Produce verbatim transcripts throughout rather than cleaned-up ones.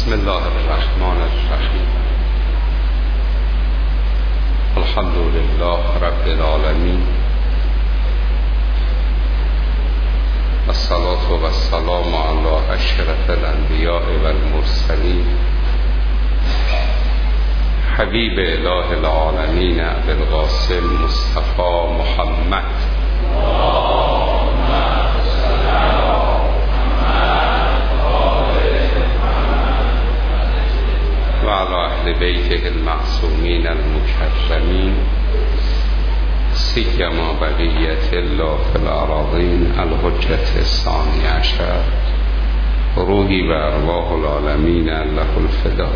بسم الله الرحمن الرحیم. الحمد لله رب العالمین، الصلاة والسلام علی اشرف الانبیاء والمرسلین، حبیب اله العالمین ابی القاسم مصطفى محمد و علی اهل بیته المعصومین المکرمین، سیما بقیت الله فی الارضین الحجة الثانی عشر، روحی و ارواح العالمین له الفدا.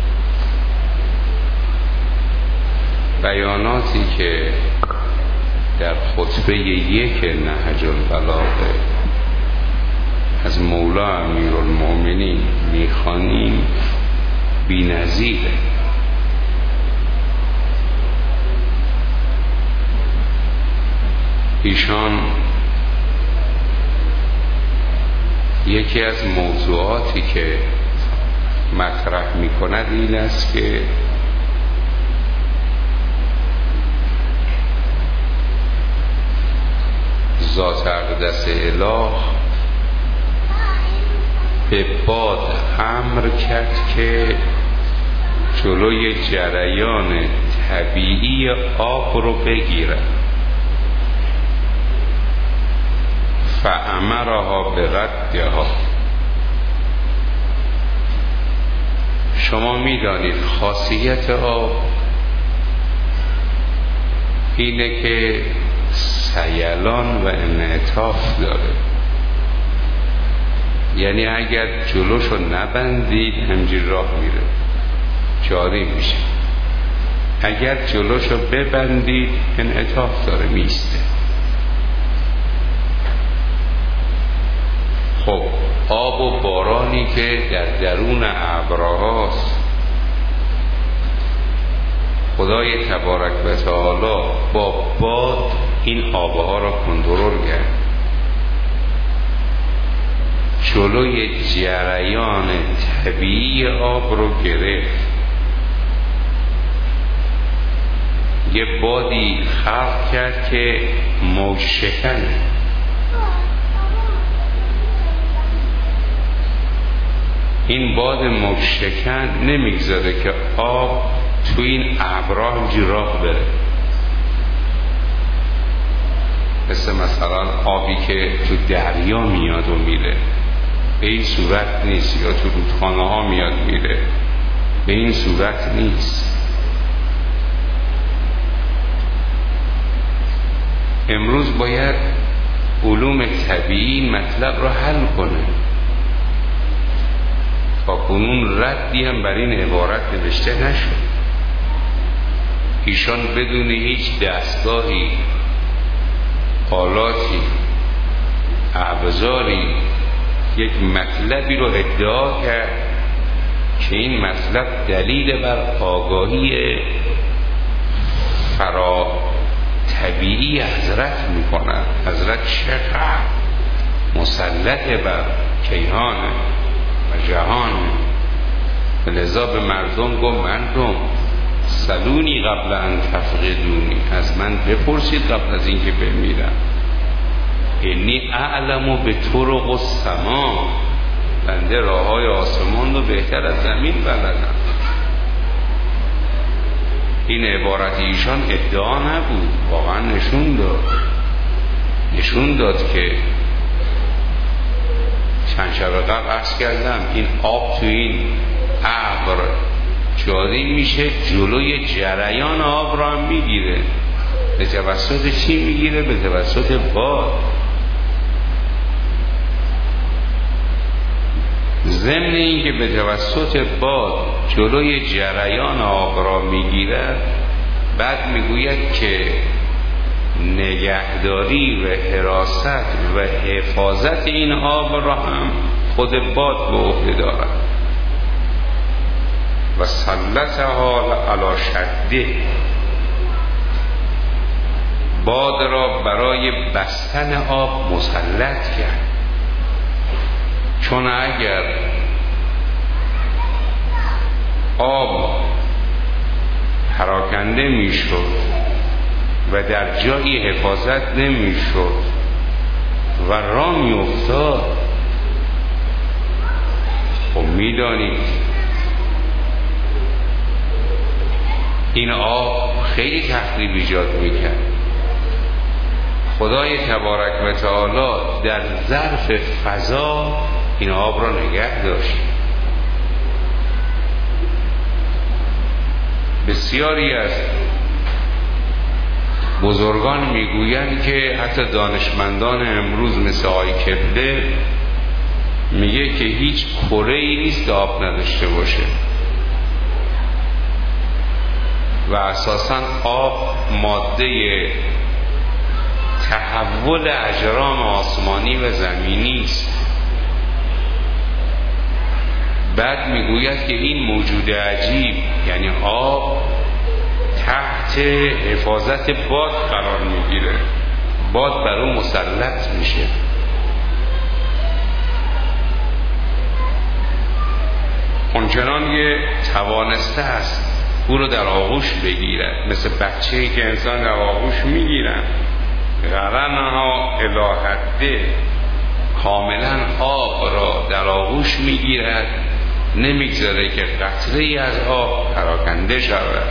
بیاناتی که در خطبه یک نهج البلاغه از مولا امیرالمؤمنین میخوانیم بی نظیره. ایشان یکی از موضوعاتی که مطرح میکند این است که ذات اقدس اله به باد امر کرد که جلوی جریان طبیعی آب رو بگیرد. فامرها بردها. شما میدانید خاصیت آب اینه که سیلان و انعطاف داره، یعنی اگر جلوشو نبندید همجور راه میره، جاری میشه. اگر جلوشو ببندید انعطاف داره، میسته. خب آب و بارانی که در درون ابرهاست، خدای تبارک و تعالی با باد این آبها را کنترل کرد، جلوی جریان طبیعی آب رو گرفت. یه بادی خلق کرد که موج شکنه. این باد موج شکن نمیگذاره که آب تو این ابرها راه بره، مثل مثلا آبی که تو دریا میاد و میره، به این صورت نیست. یا تو رودخانه ها میاد میره، به این صورت نیست. امروز باید علوم طبیعی مطلب رو حل کنه. تا کنون ردی هم بر این عبارت نوشته نشد. ایشان بدون هیچ دستگاهی، آلاتی، ابزاری یک مطلبی رو ادعا کرد که این مطلب دلیل بر آگاهی فرا طبیعی حضرت میکنند. حضرت چقدر مسلط بر کیهان و جهان. لذا به مردم گفت مردم سلونی قبل ان تفقدونی، از من بپرسید قبل از اینکه بمیرم. انی اعلم به طرق السما، بنده راه های آسمان رو بهتر از زمین بلدم. این عبارت ایشان ادعا نبود، واقعا نشون داد نشون داد که چند شب قبل عرض کردم این آب تو این ابر جاری میشه، جلوی جریان آب را میگیره. به توسط چی میگیره؟ به توسط باد. ضمن این که به توسط باد جلوی جریان آب را میگیرد، بعد میگوید که نگهداری و حراست و حفاظت این آب را هم خود باد به عهده دارد. و سلطها علی شده، باد را برای بستن آب مسلط کرد. چون اگر آب پراکنده میشد و در جایی حفاظت نمیشد و راه میافتاد، خب میدانید این آب خیلی تخریب ایجاد میکرد. خدای تبارک و تعالی در ظرف فضا این آب را نگه داشت. بسیاری از بزرگان میگویند که حتی دانشمندان امروز مثل آقای کپلر میگه که هیچ کره‌ای نیست که آب نداشته باشه و اساساً آب ماده تحول اجرام آسمانی و زمینی است. بعد میگوید که این موجود عجیب یعنی آب تحت حفاظت باد قرار میگیره، باد بر او مسلط میشه. اونچنان که توانسته است او رو در آغوش بگیرد، مثل بچه‌ای که انسان در آغوش میگیرن، قرنها الی حده، کاملا آب را در آغوش میگیرد، نمیگذاره که قطره‌ای از آب پراکنده شود.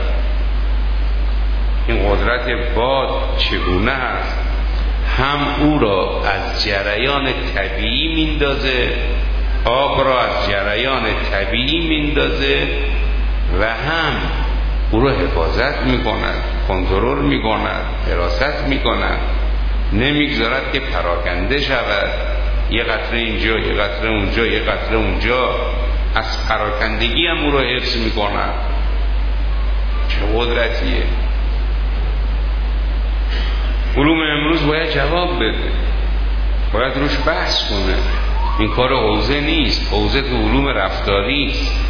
این قدرت باد چگونه است؟ هم او را از جریان طبیعی میندازه، آب را از جریان طبیعی میندازه و هم او را حفاظت میکند، کنترل میکند، حراست میکند، نمیگذارد که پراکنده شود. یه قطره اینجا، یه قطره اونجا، یه قطره اونجا، از پراکندگی هم او را حفظ میکند. چه قدرتیه! علوم امروز باید جواب بده، باید روش بحث کنه. این کار حوزه نیست، حوزه تو علوم رفتاری است.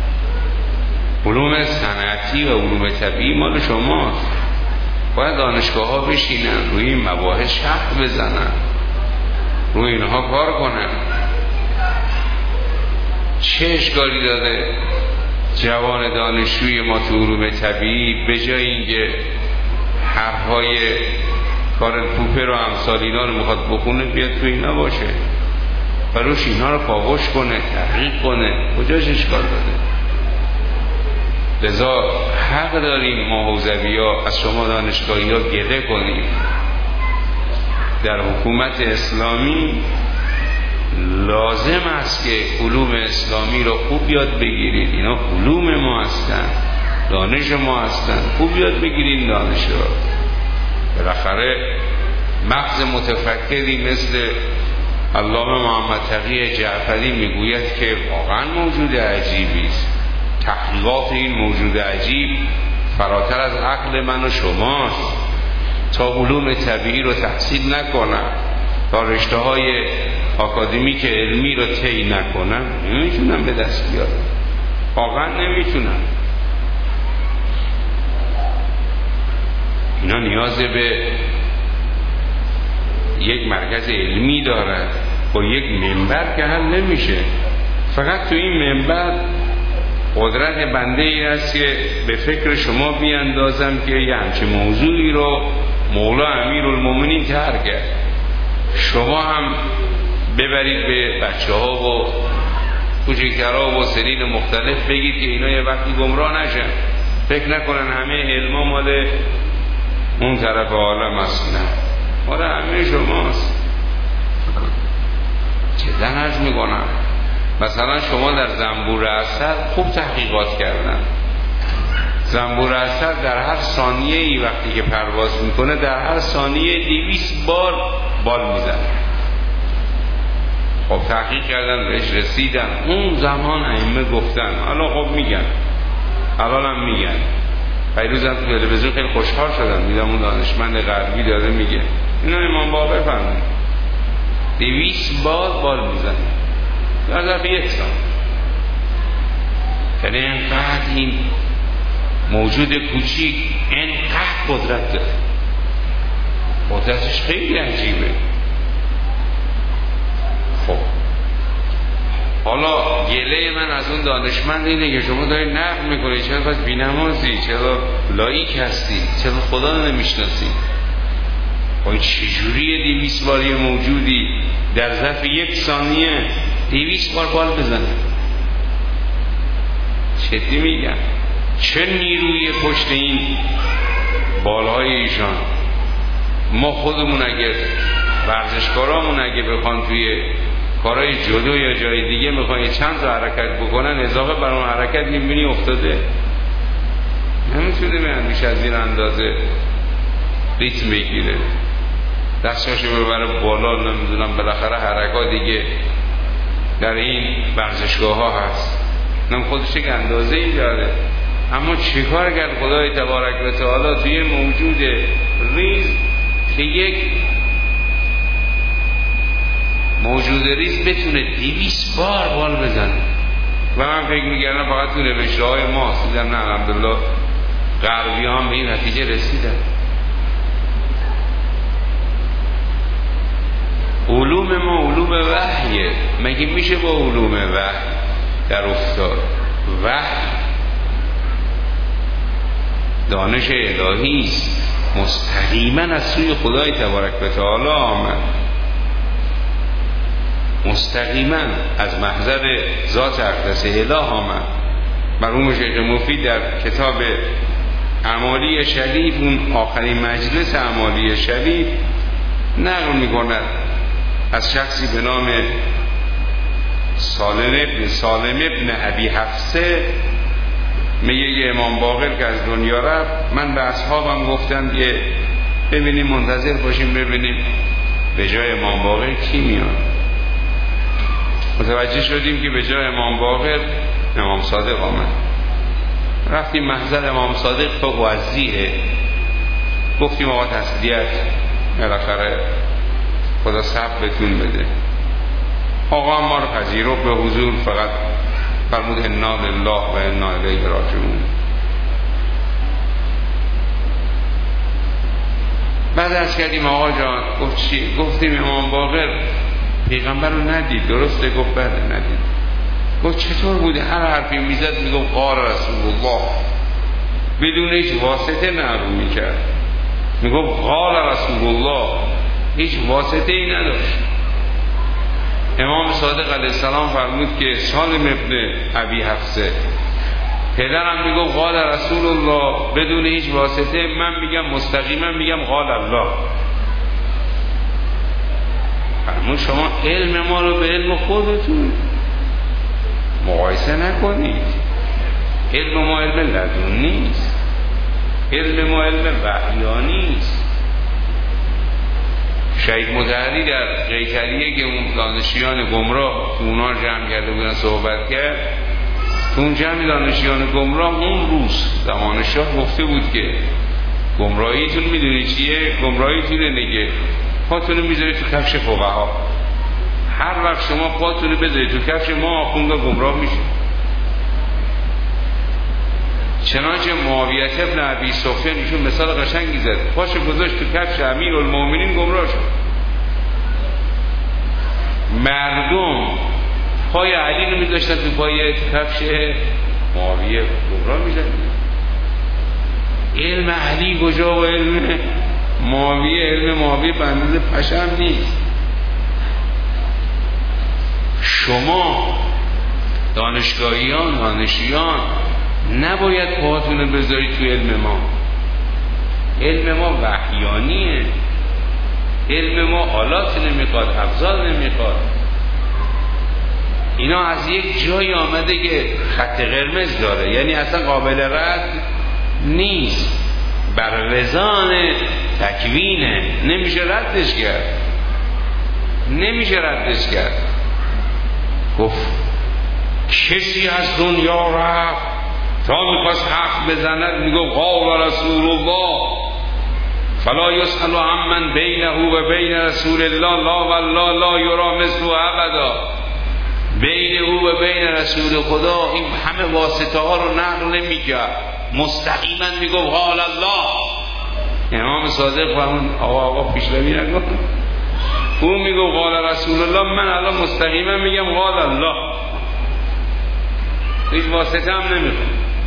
علوم صنعتی و علوم طبیعی مال شماست. باید دانشگاه ها بشینن روی این مباحث شرح بزنن، روی اینها کار کنن. چه اشکالی داره جوان دانشجوی ما تو علوم طبیعی به جای اینکه حرفهای کارل پوپر و امثال اینا رو میخواد بخونه بیاد تو اینا باشه و روش اینا رو کاوش کنه، تحقیق کنه؟ کجاش اشکال داره؟ لذا حق داریم ما حوزوی ها از شما دانشگاهی ها گله کنیم. در حکومت اسلامی لازم است که علوم اسلامی رو خوب یاد بگیرید. اینا علوم ما هستن، دانش ما هستن، خوب یاد بگیرید دانش رو. بالاخره مغز متفکری مثل علامه محمد تقی جعفری میگوید که واقعا موجود عجیبی است. تحقیقات این موجود عجیب فراتر از عقل من و شماست. تا علوم طبیعی رو تحصیل نکنم، تا رشته های آکادمیک علمی رو طی نکنم، نمیتونم به دست بیارم، واقعا نمیتونم. اینا نیاز به یک مرکز علمی دارد، با یک منبر که حل نمیشه. فقط تو این منبر قدرت بنده ای است که به فکر شما بیاندازم که یه همچین موضوعی رو مولا امیرالمومنین طرح کرد. شما هم ببرید به بچه ها و کوچکترها و سنین مختلف بگید که اینا یه وقتی گمراه نشن، فکر نکنن همه علما مال اون طرف عالم است. نه، مال همه شماست. چه عرض میکنم؟ مثلا شما در زنبور عسل خوب تحقیقات کردن. زنبور عسل در هر ثانیه ای وقتی که پرواز میکنه در هر ثانیه دویست بار بال میزنه. خب تحقیق کردن، بهش رسیدن. اون زمان ائمه گفتن، حالا خب میگن، الان هم میگن. پیروز هم تو تلویزیون خیلی خوشحال شدن، میدم اون دانشمند غربی داره میگه اینا امام باقر فرمود دویست بار بال میزنه در ظرف یک سال. یعنی اینقدر این موجود کوچیک اینقدر قدرت داره، قدرتش خیلی عجیبه. خب حالا گله من از اون دانشمند اینه که شما داری نقل میکنی، چرا پس بی‌نمازی، چرا لایک هستی، چرا خدا رو نمیشناسی؟ وای چجوریه دویست بار یه موجودی در ظرف یک ثانیه دویست بار بال بزنه؟ جدی میگم چه نیروی پشت این بالهای ایشان. ما خودمون اگر ورزشکارامون اگه بخوان توی کارهای جدو یا جای دیگه میخوان چند تا حرکت بکنن، اضافه بر اون حرکت میبینی افتاده، نمیتونه بیان بیش از این اندازه ریتم بگیره، دستاشو ببره بالا. نمیدونم بالاخره حرکات دیگه در این ورزشگاه ها هست، نم خودش یک اندازه ای داره. اما چیکار کرد خدای تبارک و تعالی توی موجود ریز که یک موجود ریز بتونه دویست بار بال بزنه؟ و من فکر میکردم فقط تو نوشته های ما، دیدم نه الحمدلله غربی هم به این نتیجه رسیدن. علوم ما علوم وحیه، مگه میشه با علوم وحی در افتاد؟ وحی دانش الهی است، مستقیما از سوی خدای تبارک و تعالی آمد، مستقیما از محضر ذات اقدس اله آمد. مرحوم شیخ مفید در کتاب اعمالی شریف، اون آخرین مجلس اعمالی شریف، نقل میکند از شخصی به نام سالم ابن سالم ابن ابی حفصه، میگه یه امام باقر که از دنیا رفت، من به اصحابم گفتم که ببینیم منتظر باشیم ببینیم به جای امام باقر کی میاد. متوجه شدیم که به جای امام باقر امام صادق آمد. رفتیم محضر امام صادق، تو وزیه، گفتیم آقا تسلیت، بالاخره خدا صبر بتون بده. آقا ما رو پذیرفت، به حضور فقط فرمود انا لله و انا الیه راجعون. بعد از کردیم آقا جان، گفت چی؟ گفتیم امام باقر پیغمبر رو ندید. درسته؟ گفت بله ندید. گفت چطور بوده؟ هر حرفی میزد میگفت قال رسول الله، بدون هیچ واسطه نقل میکرد، میگفت قال رسول الله، هیچ واسطه ای نداشت. امام صادق علیه السلام فرمود که سالم ابن ابی حفصه، پدرم میگفت قال رسول الله بدون هیچ واسطه، من میگم مستقیما میگم قال الله. فرمود شما علم ما رو به علم خودتون مقایسه نکنید. علم ما علم لدنی نیست، علم ما علم وحیانی است. شهید مطهری در قیصریه که اون دانشیان گمراه تو اونا جمع کرده بودن صحبت کرد، تو اون جمع دانشیان گمراه اون روز زمان شاه گفته بود که گمراهیتون میدونی چیه؟ گمراهیتون اینه که پاتونو میذارید تو کفش فقها. هر وقت شما پاتونو بذارید تو کفش ما، آخونده گمراه میشه. چنانچه معاویه ابن ابی سفیان ایشون مثال قشنگی زد، پاشو گذاشت تو کفش امیرالمومنین، گمراه شد. مردم پای علی رو میذاشتن تو پای کفش معاویه، گمراه میشدن. علم علی کجا و علم معاویه؟ علم معاویه بندازه پشم نیست. شما دانشگاهیان، دانشیان نباید پاهاتون رو بذارید توی علم ما. علم ما وحیانیه، علم ما آلات نمیخواد، افضال نمیخواد. اینا از یک جایی آمده که خط قرمز داره، یعنی اصلا قابل رد نیست، بر وزان تکوینه، نمیشه ردش کرد، نمیشه ردش کرد. گفت کسی از دنیا رفت تا میخواست حق بزند میگو قال رسول الله فلا یسأل عمن بینه و بین رسول الله لا والله لا یرا مثل ابدا. بین او و بین رسول خدا این همه واسطه ها رو نقل نمیکرد، مستقیما میگو قال الله. امام صادق فرمود آقا آقا پیشروی نکن، او میگو قال رسول الله، من الان مستقیما میگم قال الله. هیچ واسطه هم نمیخواد.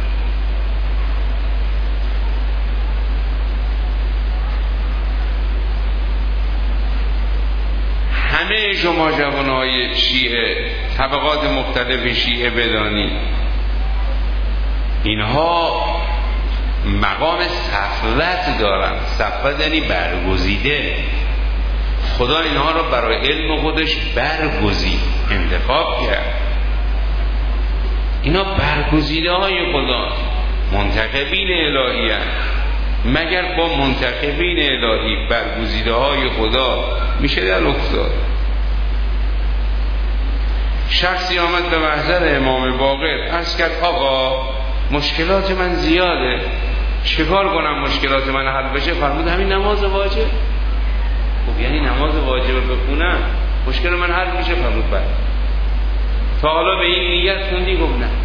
همه شما جوانهای شیعه، طبقات مختلف شیعه بدانید اینها مقام صفوت دارن. صفوت یعنی برگزیده. خدا اینها را برای علم خودش برگزید، انتخاب کرد. اینا برگزیده های خدا، منتخبین الهی هست. مگر با منتخبین الهی، برگزیده های خدا میشه در افتاد؟ شخصی آمد به محضر امام باقر عرض کرد آقا مشکلات من زیاده، چیکار کنم مشکلات من حل بشه؟ فرمود همین نماز واجب. خب یعنی نماز واجب بخونم مشکل من حل میشه؟ فرمود بله. تا حالا به این نیت خوندی؟ گفت نه.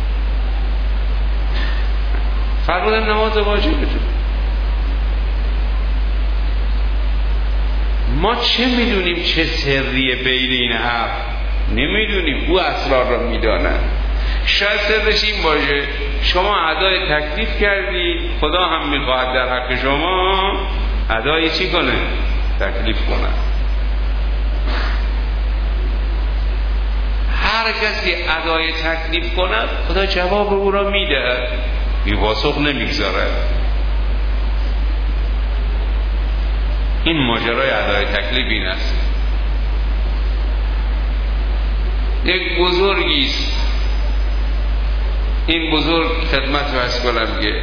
فرمودم نماز واجب بشه. ما چه میدونیم چه سریه بین این حرف؟ نمیدونیم. او اسرار را میدانه. شاید سرش این باشه شما ادای تکلیف کردی، خدا هم میخواهد در حق شما ادای چی کنه؟ تکلیف کنه. هر کسی ادای تکلیف کند خدا جواب او را میده، بی پاسخ نمیگذاره. این ماجرای ادای تکلیف این است. یک بزرگیست، این بزرگ خدمت واسه کنم که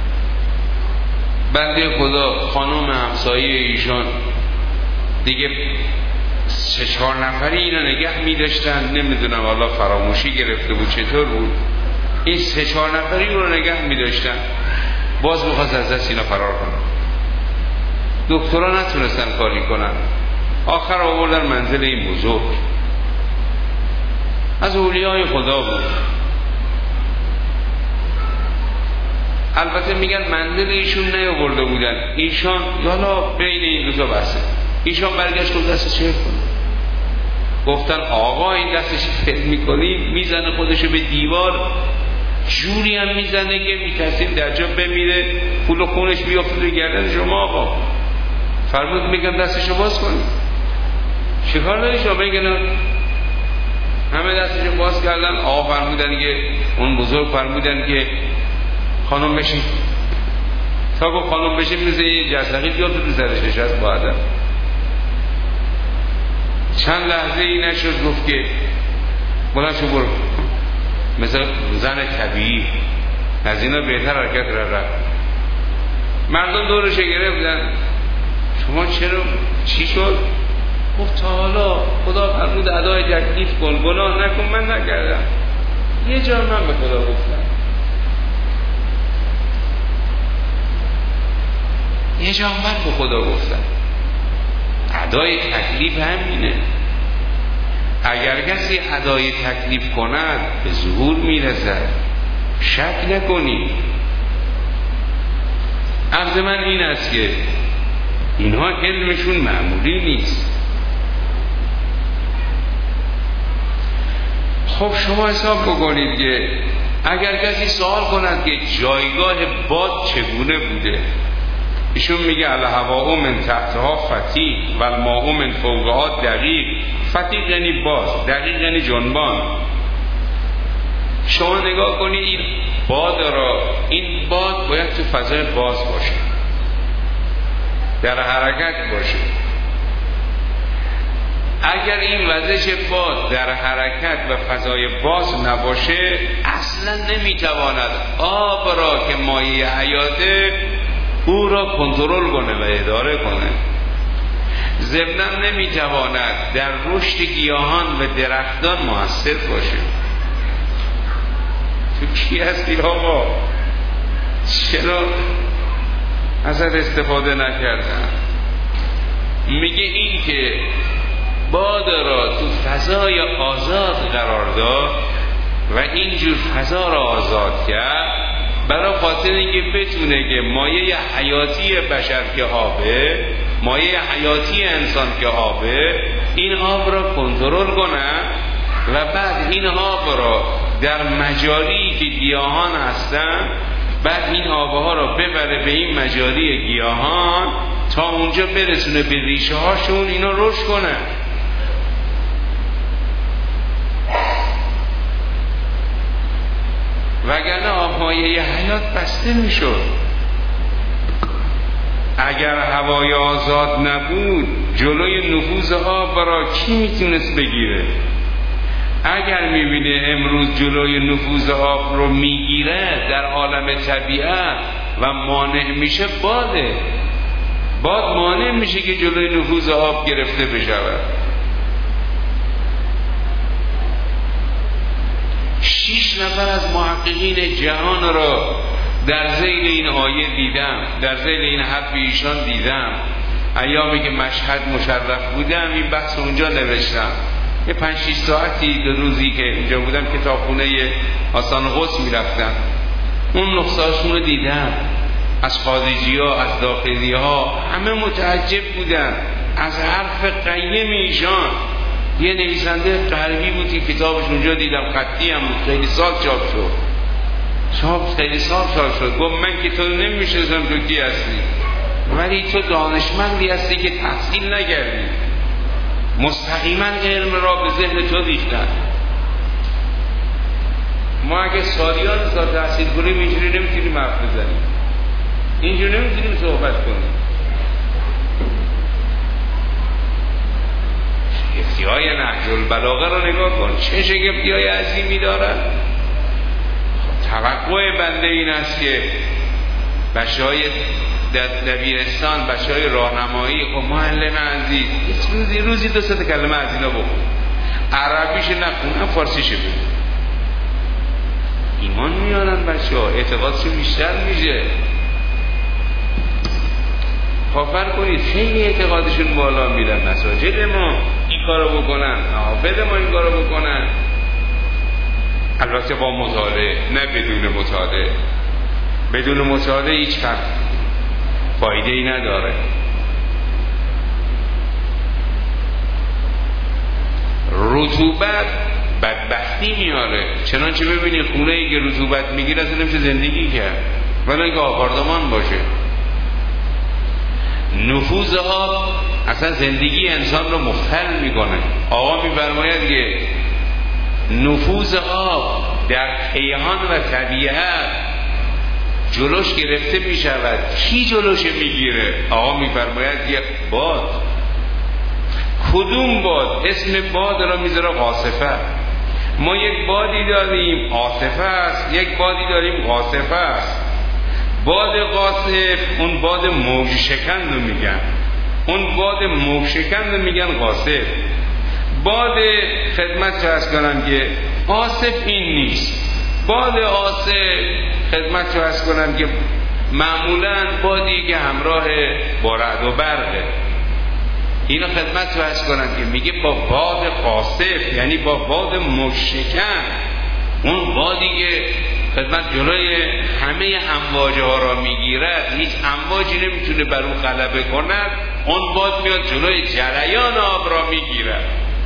بنده خدا خانم همسایه ایشان دیگه سه چهار نفری اینا نگه می داشتن، نمیدونم والا فراموشی گرفته بود چطور بود، این سه چهار نفری رو نگه می داشتن، باز میخواست از دست اینا فرار کنن. دکترها نتونستن کاری کنن، آخر آوردن منزل این بزرگ. از اولیای خدا بود. البته میگن منزل ایشون نیاورده بودن، ایشان یالا بین این دو تا بسه. ایشان برگشت گفت دستش چه کنه؟ گفتن آقا این دستش فکر میکنی میزنه خودشو به دیوار، جوری هم میزنه که میترسیم در جا بمیره، پول و خونش بیافته رو گردن شما. آقا فرمود میگم دستشو باز کنی. چیکار داری شما؟ بگن همه دستشو باز کردن. آقا فرمودن که اون بزرگ فرمودن که خانم بشین. تا گفت خانم بشین مثل یه جرثقیل بیاد تو سرش نشست با ادب. چند لحظه ای نشد گفت که بلند شو برو. مثل زن طبیعی از اینا بهتر حرکت را رفت. مردم دورش گرفتن شما چرا چی شد؟ گفت تا حالا خدا فرمود ادای تکلیف کن، گناه نکن، من نکردم. یه جا من به خدا گفتم، یه جا من به خدا گفتم ادای تکلیف همینه. اگر کسی ادای تکلیف کند به ظهور میرسد، شک نکنی. عرض من این است که اینها علمشون معمولی نیست. خب شما حساب بکنید که اگر کسی سوال کند که جایگاه باد چگونه بوده، ایشون میگه الهواء من تحتها فتیق و الماء من فوقها دقیق. فتیق یعنی باز، دقیق یعنی جنبان. شما نگاه کنید این باد را، این باد باید تو فضای باز باشه، در حرکت باشه. اگر این وزش باد در حرکت و فضای باز نباشه اصلا نمیتواند آب را که مایه حیاته او را کنترل کنه و اداره کنه. ضمناً نمیتواند در رشد گیاهان و درختان مؤثر باشه. تو کی هستی آقا؟ چرا ازت استفاده نکردن؟ میگه این که باد را تو فضای آزاد قرار داد و اینجور فضا را آزاد کرد برای خاطر اینکه بتونه که مایه حیاتی بشر که آبه، مایه حیاتی انسان که آبه، این آب را کنترل کنه و بعد این آب را در مجاری که گیاهان هستن، بعد این آبها را ببره به این مجاری گیاهان تا اونجا برسونه به ریشه هاشون، اینا رشد کنه. وگرنه آب‌های حیات بسته میشد. اگر هوای آزاد نبود جلوی نفوذ آب را کی میتونست بگیره؟ اگر میبینه امروز جلوی نفوذ آب رو میگیره در عالم طبیعت و مانع میشه، باده باد مانع میشه که جلوی نفوذ آب گرفته بشود. شش نفر از محققین جهان را در ذیل این آیه دیدم، در ذیل این حرف ایشان دیدم. ایامی که مشهد مشرف بودم این بحث اونجا نوشتم. یه پنج شش ساعتی دو روزی که اینجا بودم کتابخونه آستان قدس میرفتم، اون نقصه‌هاشون رو دیدم. از خارجی ها، از داخلی ها، همه متعجب بودن از حرف قیم ایشان. یه نویسنده غربی بود که کتابش اونجا دیدم، خطی هم بود، خیلی سال چاپ شد چاپ خیلی سال چاپ شد. گفت من که تو نمیشناسم تو کی هستی، ولی تو دانشمندی هستی که تحصیل نکردی، مستقیما علم را به ذهن تو ریختن. ما اگه سالیان سال تحصیل کنیم اینجوری نمیتونیم حرف بزنیم، اینجوری نمیتونیم صحبت کنیم. شگفتی‌های نهج البلاغه رو نگاه کن، چه شگفتی‌های عظیمی دارن. توقع بنده این است که بچه‌های دبیرستان، بچه‌های راهنمایی، خب معلم عزیز روزی روزی دو سه کلمه از اینا بخون، عربیش نخونن، فارسیش بگو. ایمان میارن بچه‌ها، اعتقادشون بیشتر میشه. خافر کنید خیلی اعتقادشون بالا میرن. مساجد ما این کارو بکنن، محافظ ما این کارو بکنن، البته با مطالعه، نه بدون مطالعه. بدون مطالعه هیچ فایده ای نداره. رطوبت بدبختی میاره، چنانچه ببینی خونه ای که رطوبت میگیره اصلا نمیشه زندگی کرد، ولی اینکه آپارتمان باشه. نفوذ آب اصلا زندگی انسان رو مختل میکنه. آقا میفرماید که نفوذ آب در کیهان و طبیعت جلوش گرفته میشود. کی جلوش میگیره؟ آقا میفرماید یک باد. کدوم باد؟ اسم باد را میذاره قاصفه. ما یک بادی داریم عاصفه است، یک بادی داریم قاصفه است. باد قاصف اون باد موج شکن رو میگن، اون باد موج شکن رو میگن قاصف. باد خدمت چرس کنم که قاصف این نیست. باد عاصف خدمت چرس کنم که معمولاً بادی که همراه با رعد و برقه. اینو خدمت چرس کنم که میگه با باد قاصف، یعنی با باد موج شکن، اون بادی که خدمت جلوی همه امواج ها را میگیرد، هیچ امواجی نمیتونه بر اون غلبه کند. اون باد میاد جلوی جریان آب را میگیرد.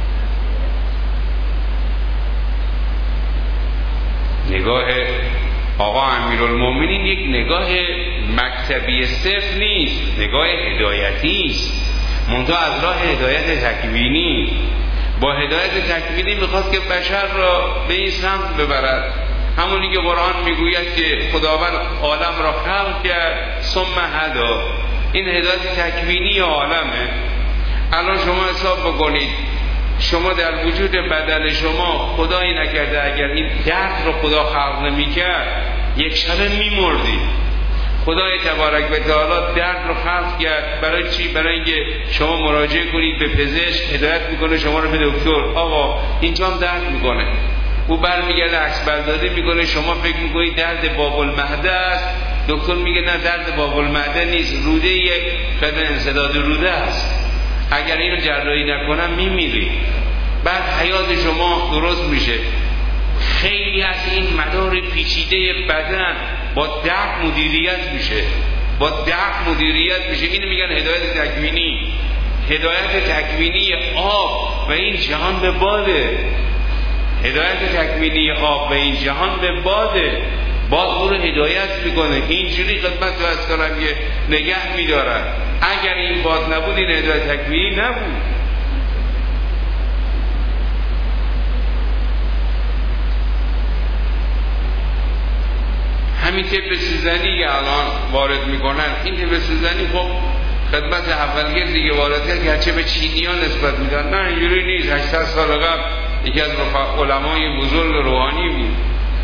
نگاه آقا امیرالمومنین یک نگاه مکتبی صرف نیست، نگاه هدایتی است، منتها از راه هدایت تکوینی. با هدایت تکوینی میخواست که بشر را به این سمت ببرد، همونی که قرآن میگوید که خداوند عالم را خلق کرد ثم هدا. این هدایت تکوینی عالمه. الان شما حساب بکنید، شما در وجود بدن شما خدایی نکرده اگر این درد رو خدا خلق نمی‌کرد یک شبه می‌مردید. خدای تبارک و تعالی درد رو خلق کرد برای چی؟ برای اینکه شما مراجعه کنید به پزشک، هدایت میکنه شما رو به دکتر، آقا اینجا هم درد میکنه. او برمیگرده عکس برداری میکنه، شما فکر میکنید درد باب المعده است، دکتر میگه نه درد باب المعده نیست، روده یک خدمت انسداد روده است، اگر اینو جراحی نکنم میمیری. بعد حیات شما درست میشه. خیلی از این مدار پیچیده بدن با درد مدیریت میشه، با درد مدیریت میشه. اینو میگن هدایت تکوینی. هدایت تکوینی آب و این جهان به باده. هدایت تکوینی آب به این جهان به باده، باد او رو هدایت میکنه. اینجوری خدمت رو از کنم یه نگه میدارن. اگر این باد نبود این هدایت تکوینی نبود. همین طب سوزنی که الان وارد میکنن، این طب سوزنی خب خدمت اولگیر دیگه وارد کرد، گرچه به چینی ها نسبت میدن، نه اینجوری نیست. هشتصد سال قبل یکی از علمای بزرگ روحانی بود،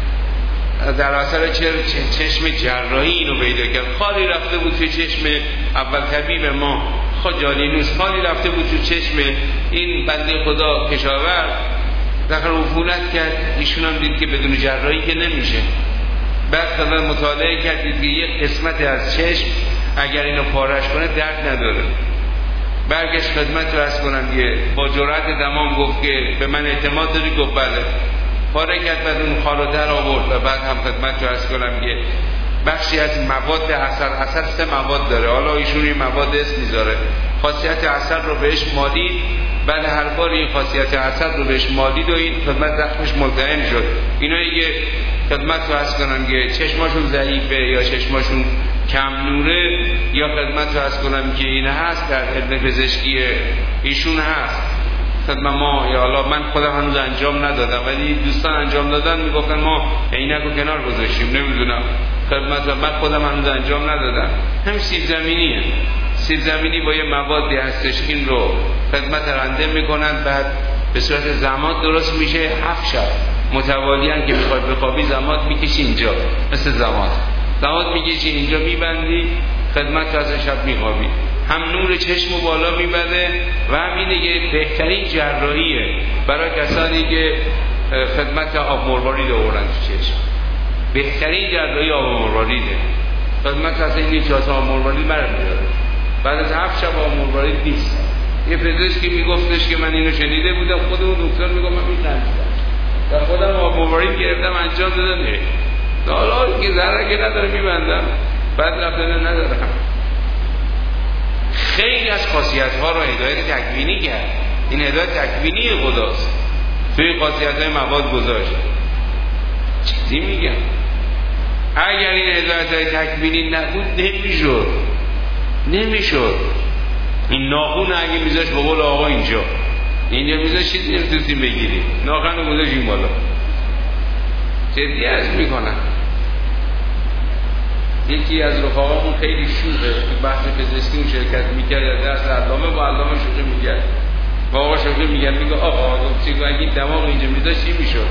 در اثر چشم جراحی اینو پیدا کرد. خالی رفته بود توی چشم اول طبیب ما خود جالینوس، خالی رفته بود توی چشم این بنده خدا کشاورز، داخل عفونت کرد. ایشون هم دید که بدون جراحی که نمیشه. بعد خدمت مطالعه کردید که یک قسمت از چشم اگر اینو پارش کنه درد نداره. برگشت خدمت رو عرض کنم که با جرأت تمام گفت که به من اعتماد داری؟ گفت بله. پاره کرد، بعد اون خال رو در آورد و بعد هم خدمت رو عرض کنم که بخشی از مواد عسل، عسل سه مواد داره، حالا ایشون این مواد اسم میذاره، خاصیت عسل رو بهش مالید. بعد هر بار این خاصیت عسل رو بهش مالید و این خدمت زخمش ملتئم شد. اینایی که خدمت رو عرض کنم که چشماشون ضعیفه یا چشماشون کم نوره یا خدمت رو عرض کنم که این هست در علم پزشکی ایشون هست. خدمت ما یا الله من خودم هنوز انجام ندادم ولی دوستان انجام دادن، میگفتن ما عینک رو کنار گذاشتیم، نمیدونم خدمت من خودم هنوز انجام ندادم. هم سیب زمینیه، سیب زمینی با یه موادی هستش این رو خدمت رنده میکنن، بعد به صورت زماد درست میشه. هفت شب متوالیاً که میخواد بخوابی زماد میکشی اینجا، مثل زماد زماد میکشی اینجا میبندی، خدمت از شب میخوابی. هم نور چشم و بالا میبره و همینه که بهترین جراحیه برای کسانی که خدمت آب مروارید آوردن تو چشم. بهترین جراحی آب مرواریده. خدمت از این نیچات آب مروارید برمیداره. بعد از هفت شب آب مروارید نیست. یه پزشکی میگفتش که من اینو شنیده بودم، خود اون دکتر میگم من میخندیدم و خودم آب مروارید گرفتم انجام دادم. حالا که ضرر که نداره میبندم، بعد رفتن ندارم. خیلی از خاصیت ها رو هدایت تکوینی کرد. این هدایت تکوینی خداست، توی خاصیت های مواد گذاشت. چیزی میگم اگر این هدایت های تکوینی نبود نمیشد نمیشد این ناخون اگه میذاش به قول آقا اینجا اینجا میذاش چیزی نمیتونستیم بگیریم، ناخن رو گذاشت این بالا. جدی عرض میکنم یکی از رفقامون خیلی شوخه تو بحث پزشکی اون شرکت میکرد، درس علامه با علامه شوخی میکرد، با آقا شوخی میگن، میگه آقا چی اگه دماغ اینجا میذاشت چی میشد؟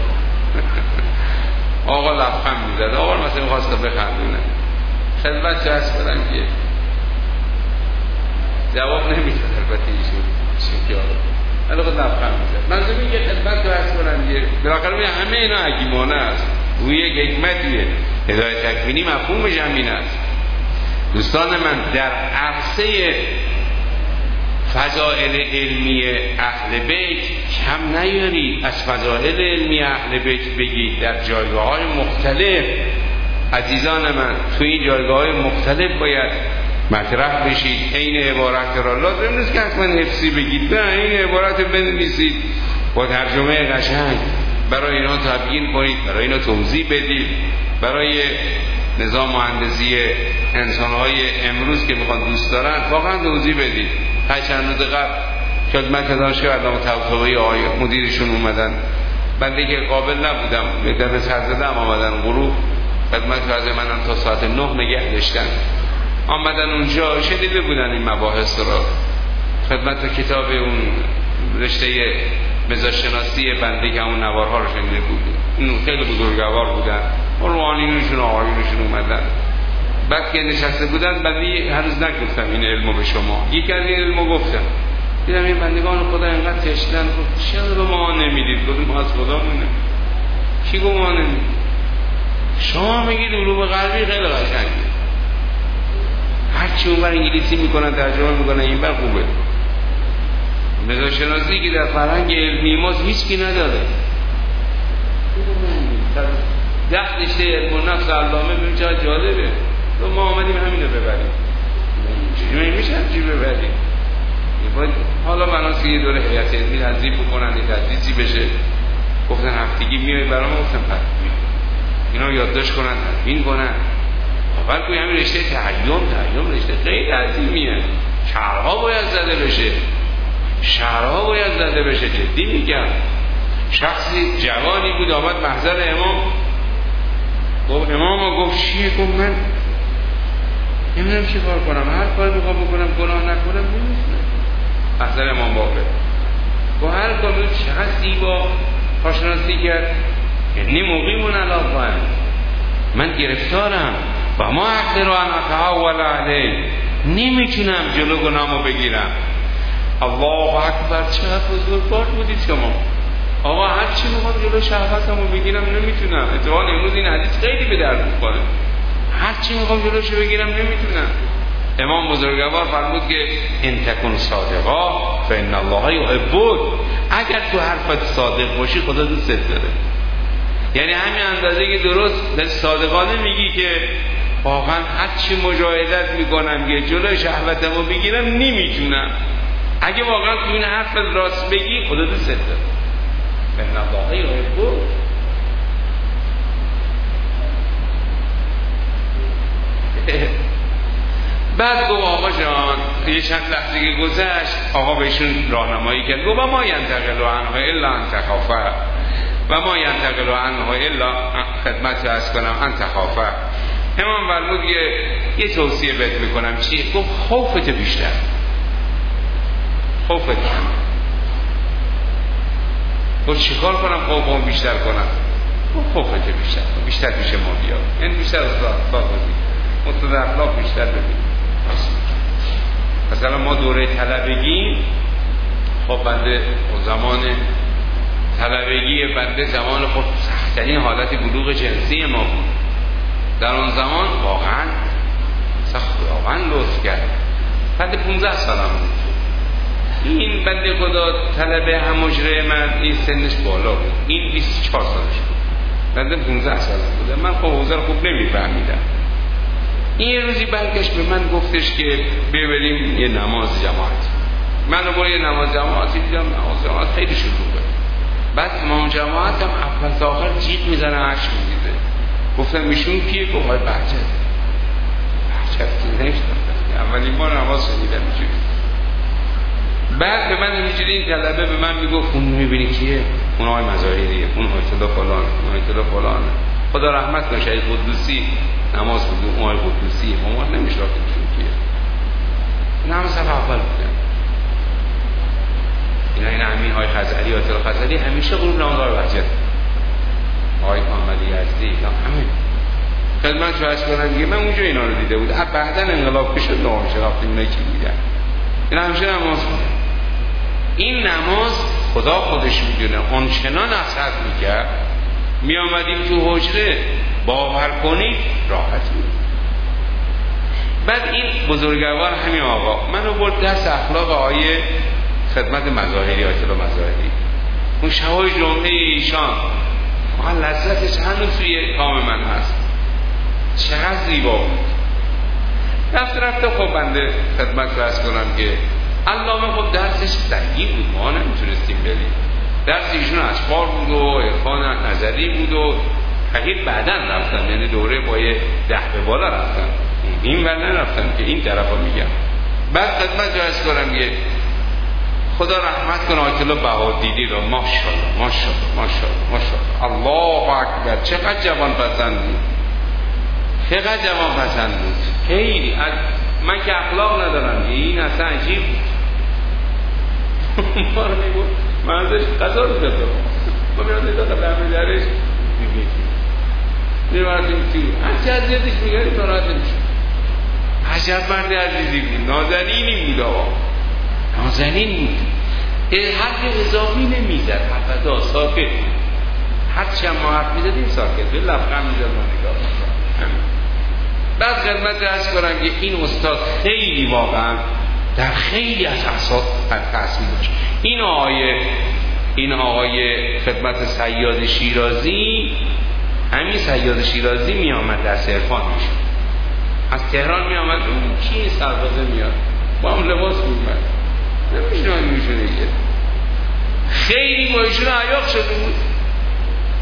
آقا لبخند میزد. آقا مثلا میخواست بخندونه. خدمت چه هست بدم که جواب نمیداد البته ایشون چیکار ولی خود لبخند میزد. منظور میگه خدمت چه هست بدم که بالاخره میگه همه اینا حکیمانه است، او یک حکمتیه. هدایت تکوینی مفهومش همین است. دوستان من در عرصه فضائل علمی اهل بیت کم نیارید، از فضائل علمی اهل بیت بگید در جایگاه های مختلف. عزیزان من تو این جایگاه های مختلف باید مطرح بشید. این عبارت را لازم نیست که حتما حفظی بگید، نه این عبارت رو بنویسید با ترجمه قشنگ برای اینا تبیین کنید، برای اینا توضیح بدید، برای نظام مهندسی انسان‌های امروز که میخوان دوست دارن واقعا توضیح بدید. هر چند روز قبل خدمت دانشگاه علامه طباطبایی آقای مدیرشون اومدن، بنده که قابل نبودم به در سرزدم آمدن غروب خدمت فرض منم تا ساعت نه نگه داشتن. آمدن اونجا شنیده بودن این مباحث را، خدمت کتاب اون رشته مزاجشناسی بنده که اون نوارها رو شنیده بود. اون خیلی بزرگوار بودن، روحانیونشون آقایونشون اومدن. بعد که نشسته بودن بنده هنوز نگفتم این علمو به شما، یکی از این علمو گفتم، دیدم این بندگان خدا اینقدر تشنن، گفت چرا به ما نمیدید؟ گفتم ما از خدا مونه. کی گفت ما نمیدید؟ شما میگید علوم غربی خیلی قشنگه، هرچی اونور انگلیسی میکنن ترجمه میکنن این بر خوبه. مزاجشناسی که در فرهنگ علمی ما هیچکی نداره. ده رشته علم و نفس علامه ببین چقدر جالبه. تو ما آمدیم همینو ببریم. چجوری میشه چی ببریم؟ حالا مناسی یه دوره هیئت علمی تنظیم بکنن، یه تدریسی بشه. گفتن هفتگی میای برام، گفتم بعد اینا یادداشت کنن تدوین کنن. اول کوی همین رشته تهیام تهیام رشته خیلی عظیمیه، شهرها باید زده بشه، شهرها باید زده بشه. جدی میگم. شخصی جوانی بود آمد محضر امام، گفت امام، گفت چیه؟ گفت من نمیدونم چی کار کنم، هر کار میخوام بکنم گناه نکنم نمیتونم. محضر امام باقر گفت هر کار بود. چقدر زیبا کارشناسی کرد. یعنی مقیمون علاقه من گرفتارم و ما اقدر ان اتحول علیه، نمیتونم جلو گناهمو بگیرم. الله اکبر، چقدر بزرگوار بودید شما. آقا هر چی میخوام جلو شهوتمو بگیرم نمیتونم. اتفاقا امروز این حدیث خیلی به درد میخوره. هر چی میخوام جلوشو بگیرم نمیتونم. امام بزرگوار فرمود که ان تکن صادقا فان الله یحبک، اگر تو حرفت صادق باشی خدا دوست داره. یعنی همین اندازه که درست در صادقانه میگی که واقعا هر چی مجاهدت میکنم که جلوی شهوتمو بگیرم نمیتونم، اگه واقعا تو این حرفت راست بگی خدا دوست داره. فان الله یحبک. بعد گفت آقا جان، یه چند لحظه که گذشت آقا بهشون راهنمایی کرد، گفت ما ینتقل عنها الا ان تخافا و ما ینتقل عنها الا، خدمت عرض کنم، ان تخافا. امام فرمود که یه توصیه بهت میکنم. چیه؟ گفت خوفت بیشتر، خوفت کم. گفت چیکار کنم خوفم بیشتر کنم؟ گفت خوفت بیشتر بیشتر پیش ما بیا، یعنی بیشتر اصلاح بازی مطلب اخلاق بیشتر ببین. مثلا ما دوره طلبگی، خب بنده زمان طلبگی بنده زمان خب سخت‌ترین حالت بلوغ جنسی ما بود. در اون زمان واقعا سخت، واقعا لطف کرد. بنده پونزده سالم بود. این بنده خدا طلبه همجره من، این سنش بالا بود، این بیست و چهار سالش بود، بنده پونزده سالم بود. من خب حوزه خوب نمیفهمیدم. این روزی برگشت به من گفتش که ببریم یه نماز جماعت. من رو یه نماز جماعتی دیدم، نماز جماعت خیلی شلوغه. بعد امام جماعت هم اول تا آخر جیغ میزنه، عشق میریزه. گفتم ایشون کیه؟ گفت های بهجت. بهجت که نمیشناختم، اولین بار نماز شنیدم اینجوری. بعد به من اینجوری این طلبه به من میگفت اون میبینی کیه؟ اون آقای مظاهریه، اون آیت الله فلان، اون آیت الله فلان. خدا رحمت کنه شهید قدوسی نماز بود، اون آقای قدوسی ما نمیشناختیم کیه. اینا هم صف اول بودن. اینا این همین های خزعلی، آیت الله خزعلی همیشه قلوب نمازدار بهجت. آقای محمد یزدی اینا همین. خدمت شو عرض کنم دیگه، من اونجا اینا رو دیده بود. بعداً انقلاب پیش شد نام شناختیم اینا کی بودن. اینا همیشه نماز می‌خوندن. این نماز خدا خودش میدونه آنچنان اثر میکرد، می آمدیم تو حجره باور کنید راحت بود. بعد این بزرگوار همین آقا منو برد درس اخلاق آیه خدمت مظاهری، آیت الله مظاهری. اون شبای جمعه ایشان واقعا لذتش هنوز توی کام من هست، چقدر زیبا بود. رفت رفت خب بنده خدمت رس کنم که علامه خب درسش سنگین بود، ما نمیتونستیم بریم. درس ایشون اشعار بود و عرفان نظری بود و حقیق بعداً رفتم، یعنی دوره با یه ده به بالا رفتم، این بر نرفتم که این طرف ها میگم. بعد خدمت رس کنم که خدا رحمت کنه آیت الله بهادیدی رو، ماشاءالله ماشاءالله ماشاءالله ماشاءالله الله اکبر، چقدر جوان پسند بود، چقدر جوان پسند بود. خیلی از من که اخلاق ندارم، این اصلا عجیب بود. ما رو میگو من ازش قضا رو بدم، ما میرم دیده قدمه درش میبینیم میبردیم توی هرچی عزیزش میگردیم ناراحت نمیشه. عجب مرد عزیزی بود، نازنینی بود آقا، نازنین بود، حرف اضافی نمیزد، حرف دا ساکت بود. هرچی هم ما حرف میزدیم ساکت بود، لبخند میزد ما نگاه میکنم. بعد خدمت عرض کنم که این استاد خیلی واقعا در خیلی از احساس تحصیل داشت. این آقای این آقای خدمت صیاد شیرازی، همین صیاد شیرازی می آمد درس عرفان میشد، از تهران می آمد. اون کی سربازه میاد با هم لباس می‌پوشید، نمی‌شناختیم ایشون دیگه. خیلی با ایشون عیاق شده بود.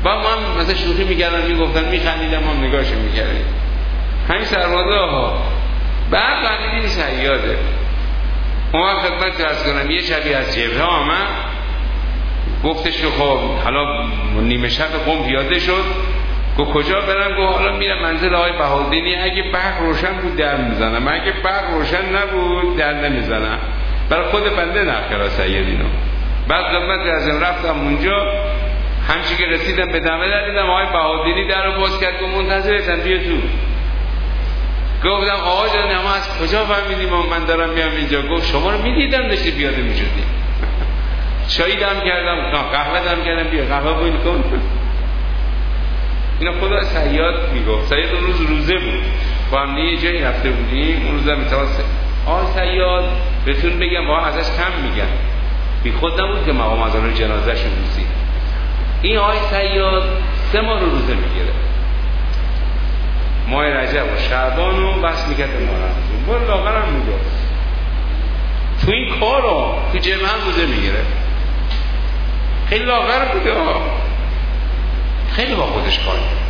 با ما هم مثلا شوخی میکردن میگفتن میخندیدم ما هم نگاهش میکردیم. همین سربازا ها بعد فهمیدین صیاده. اون خدمت عرض کنم یه شبی از جبهه آمد گفتش که خب حالا نیمه شب قم پیاده شد، گفت کجا برم؟ گفت حالا میرم منزل آقای بهادینی، اگه برق روشن بود در میزنم، اگه برق روشن نبود در نمیزنم. برای خود بنده نخیرا سیدینو. بعد خدمت عرض رفتم اونجا، همچی که رسیدم به دمه در دیدم آقای بهادینی در رو باز کرد، گفت منتظرتم بیا تو. گفتم آقا جان اما از کجا فهمیدیم من دارم میام اینجا؟ گفت شما رو میدیدم داشتی پیاده میشدی. چایی دم کردم، قهوه دم کردم، بیا قهوه بوین کن. اینا خدا صیاد میگفت. صیاد اون روز روزه بود، با هم یه جایی رفته بودیم، اون روز هم مثلا آه صیاد بهتون بگم واقعا ازش کم میگن، بی خود نبود که مقام اذان جنازه شون روزی. این آقای صیاد سه ماه رو روزه میگیره، ماه رجب و شعبان رو بس میکرد ما رمزون بار لاغر هم میگفت تو این کار رو تو جمعه هم روزه میگیره. خیلی لاغر بوده ها، خیلی با خودش کار کرد.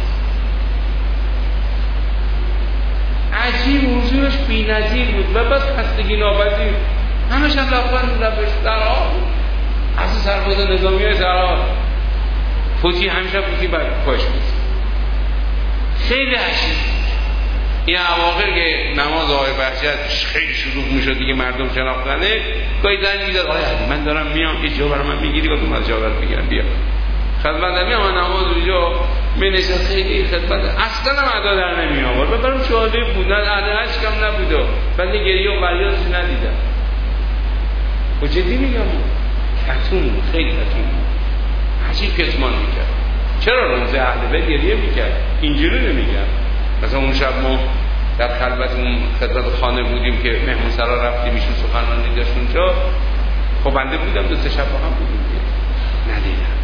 عجیب حضورش بی نظیر بود و بس خستگی ناپذیر، همش هم لبخند لبش در آب اصلا سرباز نظامی های سرها فوتی همیشه فوتی بر پاش بود. خیلی عجیب. این اواخر که نماز آقای بهجت خیلی شلوغ میشد دیگه مردم شناختنه، گاهی زنگ میزد آقای علی من دارم میام یه جا برای من میگیری؟ گفتم از جا برات میگیرم بیا. خدمت میام نماز اونجا مینشست، خیلی خدمت اصلا هم ادا در نمی آورد. ببرم چهاده بودن عدهش کم نبوده، بنده گریه و فریادش ندیدم. و جدی میگم کتون خیلی کتون عجیب کتمان میکرد. چرا روزه اهل بیت گریه میکرد؟ اینجوری نمیگم. مثلا اون شب ما در خلوت اون خدمت خانه بودیم که مهمون سرا رفتیم ایشون سخنرانی داشت اونجا، خب بنده بودم دو سه شب با هم بودیم ندیدم.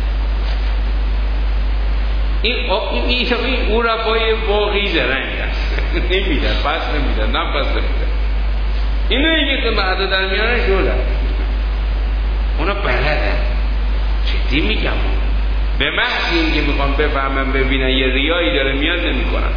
این این این, این او رفای واقعی زرنگ است. نمیدن پس نمیدن نه پس نمیدن. اینو اینی که بعدا در میانه جوله اونا بلدن. جدی میگم به محض این که میخوام بفهمم ببینن یه ریایی داره میاد نمی کنن.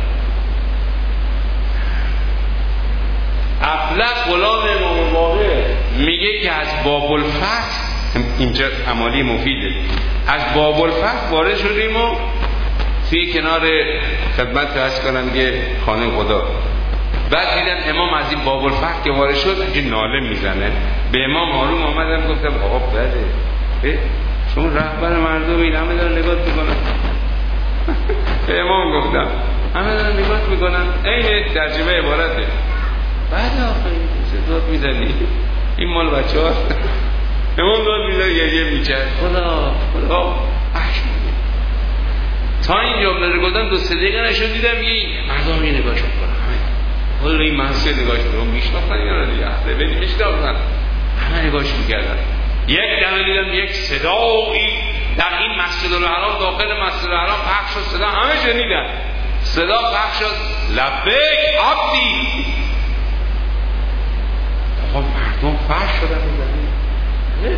افلق غلام امام باقر میگه که از باب الفتح، اینجا عمالی مفیده، از باب الفتح وارد شدیم و توی کنار خدمت عرض کنم که خانه خدا. بعد دیدم امام از این باب الفتح که وارد شد اینجا ناله میزنه. به امام آروم آمدم گفتم آقا بده شما رهبر مردم این همه دارن نگاه میکنن. به امام گفتم همه دارن نگاه میکنن. این ترجمه عبارته. بعد آخه داد میزنی این مال بچه ها. امام داد میزنی گریه میکرد خدا خدا عشق میگه تا این جمله رو گفتم دو سه دقیقه نشد دیدم یه مردم یه نگاهش میکنن همه حالا این منصوی نگاهش میکنن میشناختن یا نه دیگه اهل بیت میشناختن همه نگاهش میکردن. یک دمه دیدم یک صدایی در این مسجد الحرام داخل مسجد الحرام پخش شد. صدا همه شنیدن. صدا پخش شد لبیک عبدی. آقا مردم فرش شدن میزنی.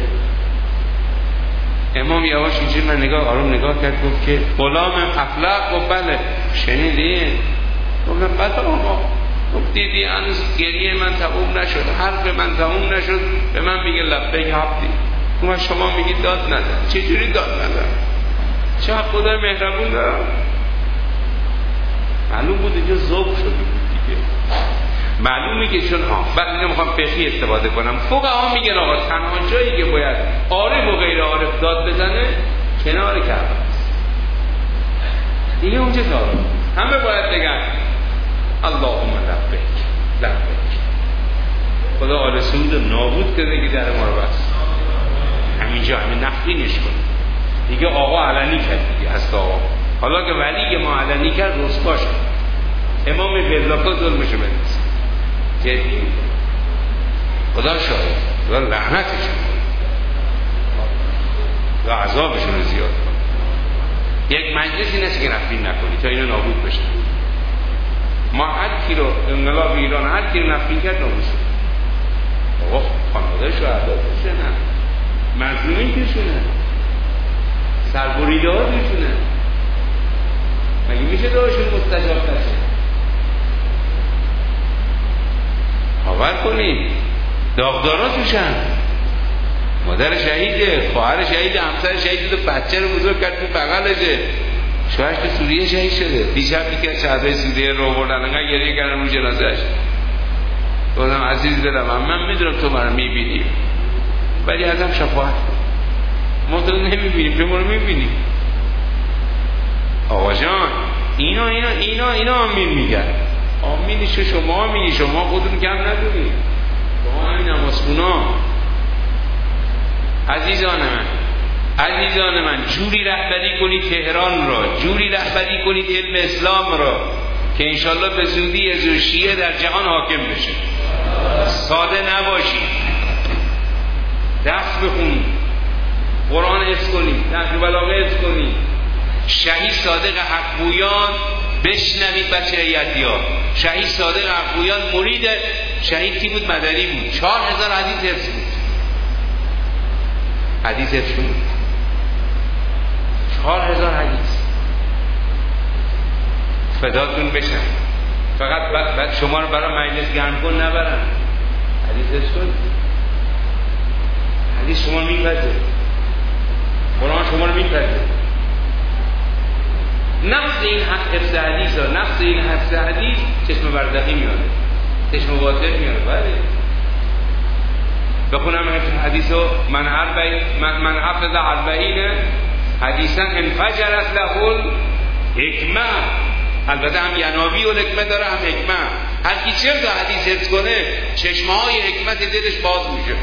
امام یواش اینجوری من نگاه آروم نگاه کرد گفت که غلام افلق. گفت بله. شنیدین؟ گفتم بله آقا. گفت دیدی هنوز گریه من تموم نشد، حرف من تموم نشد، به من میگه لبیک عبدی. گفتم شما میگید داد نزن. چه جوری داد نزن؟ چه خدا مهربون دارم. معلوم بود اینجا ذوق شده بود دیگه. معلومه که چون ها بعد اینو میخوام فقهی استفاده کنم. فقها میگن آقا تنها جایی که باید عارف و غیر عارف داد بزنه کنار کعبه است. دیگه اونجا داره همه باید بگن اللهم لبیک لبیک. خدا آل سعود نابود کرده که در ما رو بست. همینجا همین نفرینش کنه دیگه. آقا علنی کرد دیگه هست آقا. حالا که ولی ما علنی کرد رسوا شد. امام بلاکا ظلمشو بنویسه. جدی خدا شاید و لعنتش و عذابشون رو زیاد کن. یک مجلسی نست که نفرین نکنی تا اینو نابود بشن. ما هر کی رو انقلاب ایران هر کی رو نفرین کرد نابود شد. آقا خانواده شهدا بشه نه مظلومین کشونه سربریده ها بشونه مگه میشه دعاشون مستجاب نشه؟ باور کنید داغدارا توشن، مادر شهیده، خواهر شهیده، همسر شهیده، بچه رو بزرگ کرد تو بغلشه، شوهرش تو سوریه شهید شده. دیشب میگه شهدای سوریه رو آوردن انقدر گریه کردن رو جنازه‌اش. گفتم عزیز دلم من میدونم تو منو میبینی ولی ازم شفاعت ما تو نمیبینیم، تو منو میبینی. آقا جان اینا اینا اینا اینا آمین میگن. آمینشو شما آمینی، شما خودتون کم ندونید، شما همین نمازخونا. عزیزان من عزیزان من جوری رهبری کنید تهران را، جوری رهبری کنید علم اسلام را که انشالله به زودی ازو شیعه در جهان حاکم بشه. ساده نباشید، درس بخونید، قرآن حفظ کنید، نحو بلاغه حفظ کنید. شهید صادق حقگویان بشنوید بچه هیئتیار. شهید صادق حقگویان مرید شهید کی بود؟ مدنی بود. چهار هزار حدیث حفظ بود. حدیث حفظ بود. چهار هزار حدیث. فداتون بشن. فقط بعد شما رو برای مجلس گرم کن نبرن. حدیث حفظ کن. حدیث شما رو میپذه. قرآن شما رو میپذه. نفس این حفظ حدیث ها، نفس این حفظ حدیث چشم بردقی میاره، چشم باطل میاره. بله بخونم حدیث رو من اربعین من, من حفظ اربعین حدیثا انفجرت له الحکمه. البته هم ینابی و حکمه داره هم حکمه. هر کی چند تا حدیث حفظ کنه چشمه های حکمت دلش باز میشه.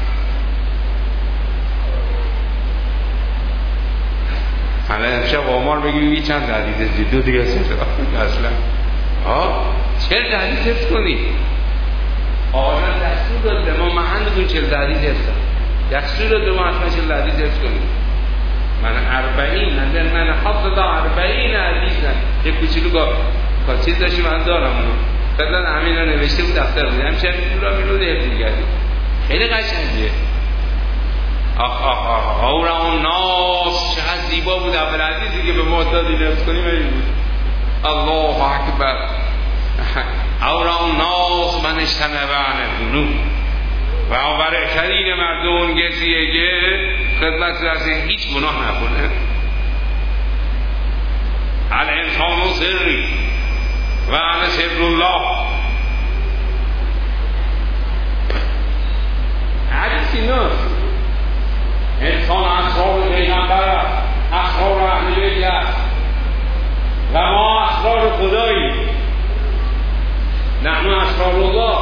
حالا امشب آمار بگیم یه چند حدیث حفظ دو دیگه اصلا آه چند حدیث حفظ کنی. آقایان دستور داد به ما محندتون چل حدیث حفظ دستور داد به ما حتما چل حدیث حفظ کنی. من اربعین من من حفظ دا اربعین حدیث یه کوچولو گفت که چیز داشتی من دارم اونو فقط همین رو نوشته بود دفتر بود همچه همین را میلود حفظ میگردیم. خیلی قشنگه. آخ آخ آخ اورا اون ناس چقدر زیبا بود. اول حدیثی که به ما دادی حفظ کنیم این بود. الله اکبر. اورا اون ناس من اشتنبان دونو و برترین مردم کسیه که خدمت رسه هیچ گناه نکنه. الانسان و سری و انا سر الله. حدیثی ناست انسان اسرار پیغمبر است، اسرار اهل بیت است و ما اسرار خدایی، نحن اسرار الله.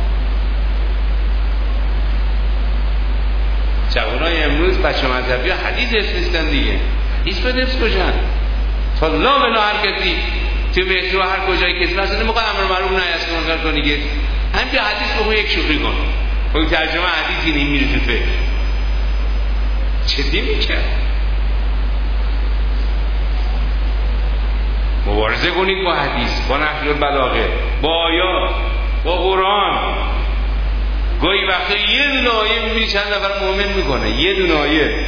جوانای امروز بچه مذهبی ها حدیث حفظ نیستن دیگه. حدیث باید حفظ کشن تا لا بلا هر کسی توی مترو هر کجایی کسی مثلا موقع امر معروف نهی از منکر کنی که همین حدیث بخون یک شوخی کن. اون ترجمه حدیثی نمیره تو فکر. چه میکرد؟ مبارزه کنید با حدیث، با نحو البلاغه، با آیات، با قرآن. گاهی وقتا یه دونه آیه میبینی چند نفر مؤمن میکنه. یه دونه آیه.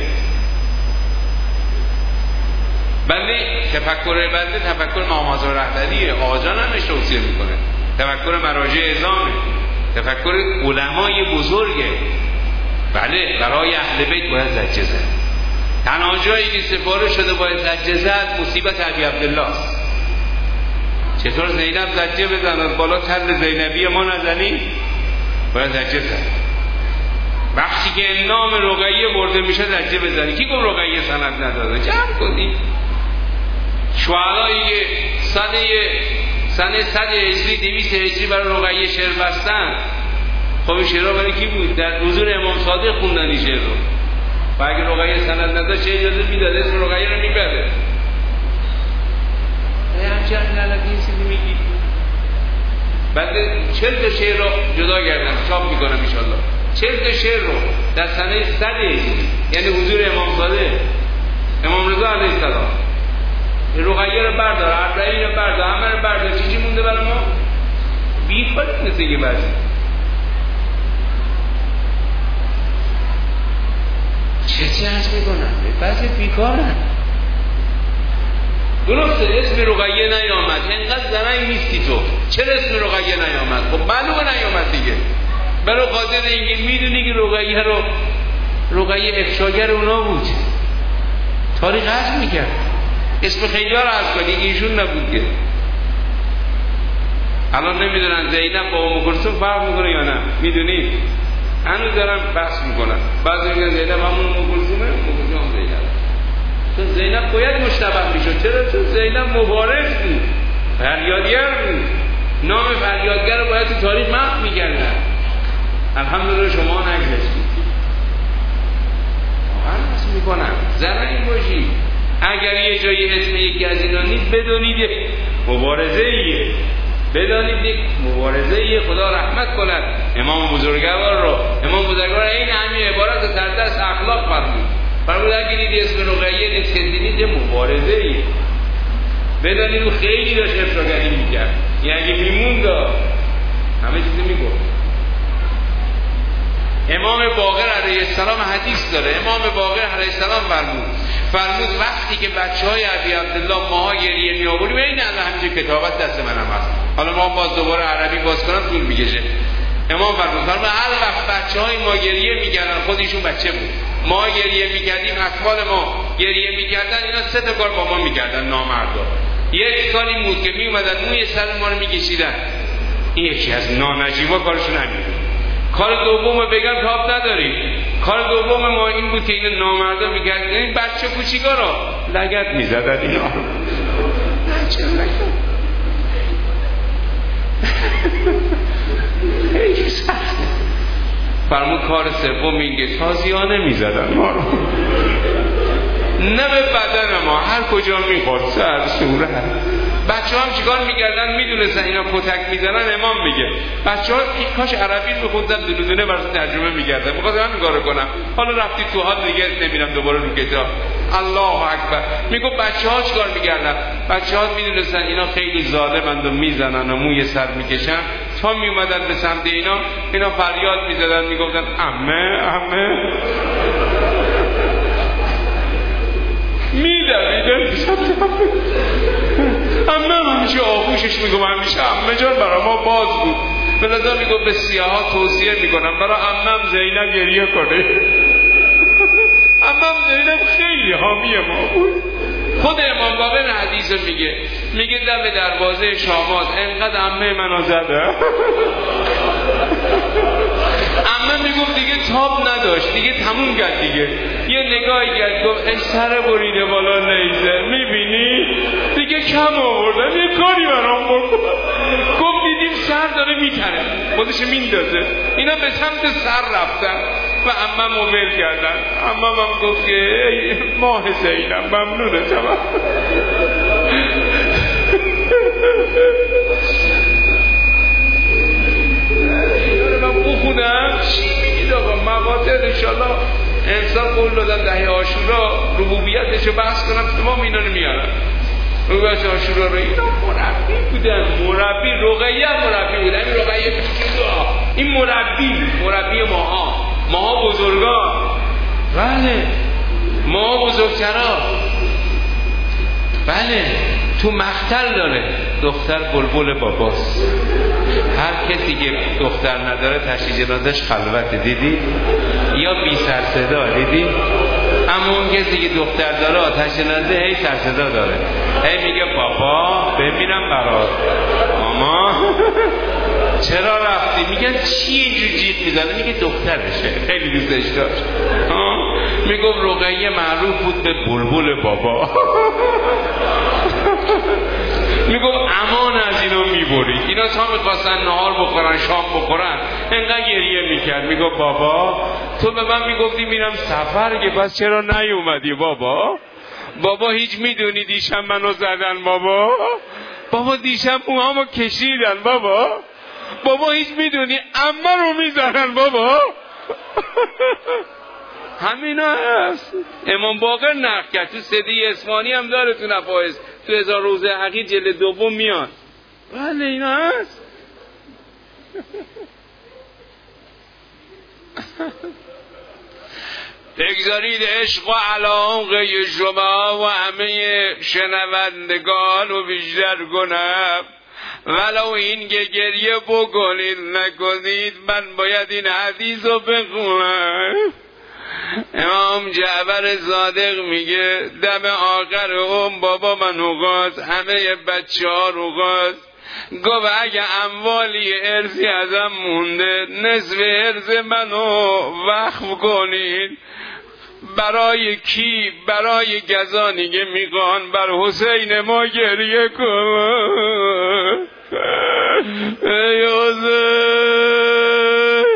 بنده تفکر بنده تفکر مامازا رهبریه. آجان همش توصیه میکنه. تفکر مراجع اعظامه. تفکر علمای بزرگه. بله برای اهل بیت باید زجه زد. تنها جایی که سفارش شده باید زجه زد مصیبت ابی عبدالله. چطور زینب زجه بزند بالا تل زینبی ما نزنی؟ باید زجه زد. وقتی که نام رقیه برده میشه زجه بزنی. کی گفت رقیه سند نداده؟ جمع کنی. شعرهایی که سنه سنه صد هجری دویست هجری برای رقیه شعر بستن، خب این شعرها برای کی بود؟ در حضور امام صادق خوندن این شعر رو. و اگه رقیه سند نداشت چه اجازه میداد اسم رقیه رو میبره؟ همچنین علکی این چیزی میگی. بعد چل تا شعر رو جدا کردن چاپ میکنم انشالله. چل تا شعر رو در سنه صد هجری یعنی حضور امام صادق امام رضا علیه السلام رقیه رو بردار، اربعین رو بردار، همه رو بردار. چیزی مونده برای ما؟ بیکارت مثل که بعضی چه چه عرض میکنن؟ بعضی بیکارن. درسته اسم رقیه نیامد، اینقدر زرنگ نیستی تو، چرا اسم رقیه نیامد؟ خب معلومه نیامد دیگه. برای خاطر اینکه میدونی که رقیه رو رقیه افشاگر اونا بود، تاریخ حذف میکرد، اسم خیلی ها رو حذف کنی، ایشون نبود که. الان نمیدونن زینب با ام کلثوم فرق میکنه یا نه، میدونید؟ هنوز دارن بحث میکنن، بعضی میگن زینب همون ام کلثومه، ام کلثوم زینب. چون زینب باید مشتبه میشد. چرا؟ چون زینب مبارز بود، فریادگر بود، نام فریادگر رو باید تو تاریخ محو میکردن. الحمدلله شما نگذاشتید. واقعا بس میکنم زرنگ باشی. اگر یه جایی اسم یکی از اینا نیست بدونید مبارزه ایه، بدانید یک مبارزه ایه. خدا رحمت کند امام بزرگوار رو. امام بزرگوار این همین عبارت رو در دست اخلاق فرمود، فرمود اگه دیدی اسم رقیه نیست که دیدید یه مبارزه ایه، بدانید او خیلی داشت افشاگری میکرد، یعنی اگه میموند همه چیزی میگفت. امام باقر علیه السلام حدیث داره، امام باقر علیه السلام فرمود فرمود وقتی که بچه های ابی عبدالله ماها گریه می آوردیم، این الان همینجا کتابت دست منم هست، حالا ما باز دوباره عربی باز کنم طول میکشه. امام فرمود فرمود هر وقت بچه های ما گریه میکردن، خودشون بچه بود، ما گریه میکردیم، اطفال ما گریه میکردن، اینا سه تا کار با ما میکردن نامردا. یک کاری بود که میومدن موی سر ما رو میکشیدن، این یکی از نانجیبا کارشون همین. کار دوم بگم تاب نداریم، کار دوم ما این بود که این نامردا میکردن، این بچه کوچیکا رو لگد میزدن اینا. چرا لگد؟ خیلی سخته. فرمود کار سوم اینکه تازیانه میزدن ما رو، نه به بدن ما، هر کجا میخورد، سر صورت. بچه هم چیکار میکردن؟ میدونستن اینا کتک میزنن. امام میگه بچه ها کاش عربی میخوندن، دونه دونه برای ترجمه میکردن. میخواستم همین کارو کنم، حالا رفتی تو حال دیگه نمیرم دوباره رو کتاب. الله اکبر. میگه بچه ها چیکار میکردن؟ بچه ها میدونستن اینا خیلی ظالمند و میزنن و موی سر میکشن، تا میومدن به سمت اینا، اینا فریاد میزدن، میگفتن عمه عمه، میدویدن به سمت عمه. عمه همیشه آغوشش میگم همیشه عمه جان برای ما باز بود. به نظر میگم به سیاه ها توصیه میکنم برای عمم زینب گریه کنه. عمم زینب خیلی حامی ما بود. خود امام باقر حدیث میگه میگه دم دروازه شامات انقدر عمه منو زده، عمه میگفت دیگه تاب نداشت، دیگه تموم کرد، دیگه یه نگاهی کرد گفت ای سر بریده بالا نیزه، میبینی دیگه کم آوردن، یه کاری برام بکن. گفت دیدیم سر داره میکنه، خودش میندازه، اینا به سمت سر رفتن و عمه موبیل کردن. عمه هم گفت که ای ماه زینب ممنونه تمام. من بخونم چی میگید آقا؟ مقاطع انشالله انسان قول دادن دهه عاشورا ربوبیتشو بحث کنم، تمام اینا رو میارن. ربوبیت عاشورا رو اینا مربی بودن، مربی رقیه مربی بودن. این رقیه این مربی مربی ماها ماها بزرگان، بله ماها بزرگترا، بله تو مختل داره دختر بلبل باباست. هر کسی که دختر نداره تشییع جنازش خلوت، دیدی؟ یا بی سر صدا، دیدی؟ اما اون کسی که دختر داره آتش جنازه هی سر صدا داره، هی میگه بابا ببینم برات، ماما چرا رفتی؟ میگن چی اینجور جیغ میزنه؟ میگه دخترشه، خیلی دوستش داشت. میگم رقیه معروف بود به بلبل بابا. میگم امان از اینا میبرید، اینا تا میخواستن نهار بخورن شام بخورن انقدر گریه میکرد. میگم بابا تو به من میگفتی میرم سفر، که پس چرا نیومدی بابا؟ بابا هیچ میدونی دیشب منو زدن بابا؟ بابا دیشب موهامو کشیدن بابا؟ بابا هیچ میدونی عمه رو میزنن بابا؟ همینا هست. امام باقر نقل کرد، تو سدی اسمانی هم داره، تو نفایس تو هزار روزه حقیق جلد دوم میان. بله اینا هست. بگذارید عشق و علاقه شما و همه شنوندگان رو بیشتر کنم، ولو این که گریه بکنید نکنید. من باید این حدیث رو بخونم. امام جعفر صادق میگه دم آخر اون بابا من اوقات همه بچه ها رو خواست، گفت اگه اموالی ارثی ازم مونده نصف ارث منو وقف کنید. برای کی؟ برای کسانی که میخوان بر حسین ما گریه کن. ای حسین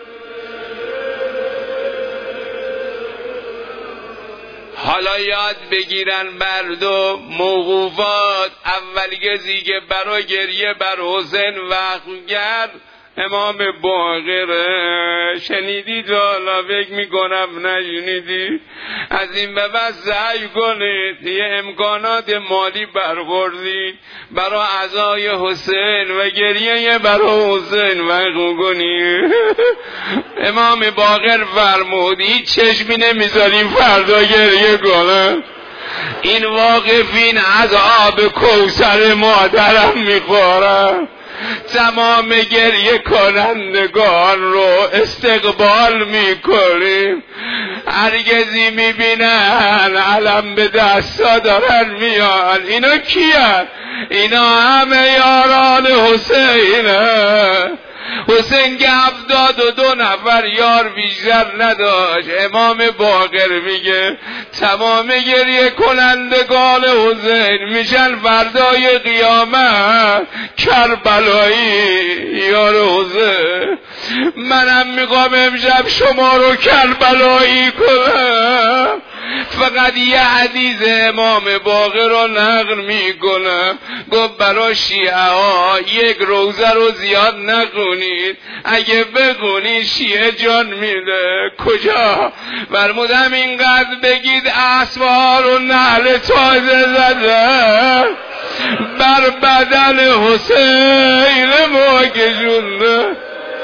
حالا یاد بگیرن مردم موقوفات. اول کسی که برای گریه بر حسین وقف کرد امام باقره. شنیدید؟ حالا فکر میکنم نشنیدید. از این به بعد سعی کنید یه امکانات مالی برخوردید برای عزای حسین و گریه برای حسین وقف کنید. امام باقر فرمود هیچ چشمی نمیذاریم فردا گریه کنم. این واقفین از آب کوثر مادرم میخورم. تمام گریه کنندگان رو استقبال میکنیم. هرگزی میبینن علم به دستا دارن میان. اینا کیان؟ اینا همه یاران حسینه. حسین که هفتاد و دو نفر یار بیشتر نداشت. امام باقر میگه تمام گریه کنندگان حسین میشن فردای قیامت کربلایی یار حسین. منم میخوام امشب شما رو کربلایی کنم. فقط یه حدیث امام باقر رو نقل میکنم. گفت برای شیعه ها یک روزه رو زیاد نخونید، اگه بخونید شیعه جان میده. کجا؟ فرمودم اینقدر بگید اسبها رو نعل تازه زده بر بدن حسین ما کشونده.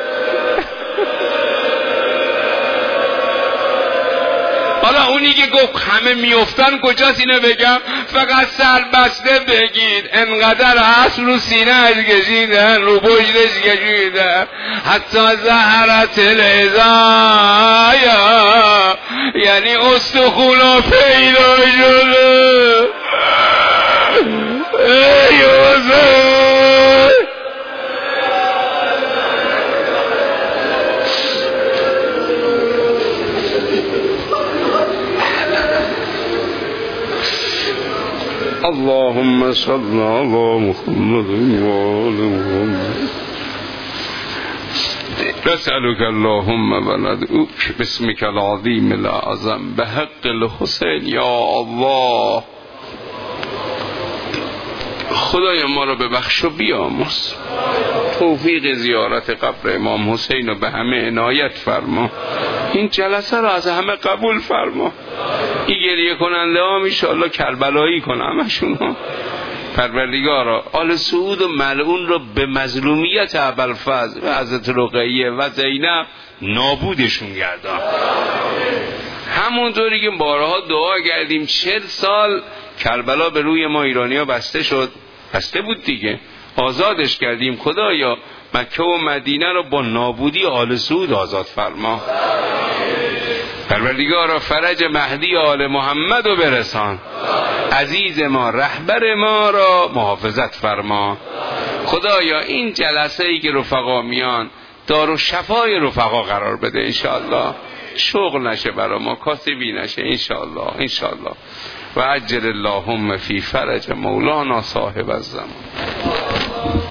حالا اونی که گفت همه میافتن کجاست اینو بگم؟ فقط سربسته بگید انقدر عصر رو سینه اش کشیدن، رو پشتش کشیدن حتی زهرت العظایا، یعنی استخونا پیدا شده. ای حسین اللهم صل على محمد وآل محمد. نسألك اللهم وندعوك باسمك العظيم الأعظم بحق الحسين یا الله. خدای ما رو ببخش و بیامرز. توفیق زیارت قبر امام حسین رو به همه عنایت فرما. این جلسه رو از همه قبول فرما. این گریه کننده ها انشاءالله کربلایی کنه همشون ها. پروردگارا آل سعود و ملعون رو به مظلومیت ابوالفضل و حضرت رقیه و زینب نابودشون گردان. همونطوری که بارها دعا کردیم چهل سال کربلا به روی ما ایرانی ها بسته شد، بسته بود دیگه، آزادش کردیم. خدایا مکه و مدینه رو با نابودی آل سعود آزاد فرما. پروردگارا فرج مهدی آل محمد رو برسان. عزیز ما رهبر ما را محافظت فرما. خدایا این جلسه ای که رفقا میان دار و شفای رفقا قرار بده انشاءالله. شغل نشه برا ما، کاسبی نشه انشاءالله انشاءالله. و عجل اللهم فی فرج مولانا صاحب الزمان.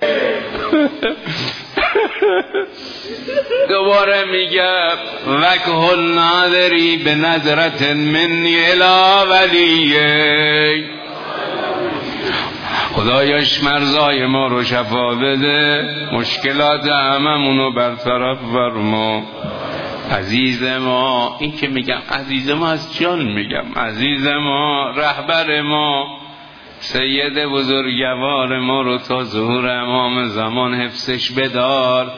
دوباره میگه وکهل نادری به نظرت منی الی ولیه، خدایش مرزای ما رو شفا بده، مشکلات هممونو برطرف فرما. عزیز ما، این که میگم عزیز ما از جان میگم، عزیز ما، رهبر ما، سید بزرگوار ما رو تا ظهور امام زمان حفظش بدار.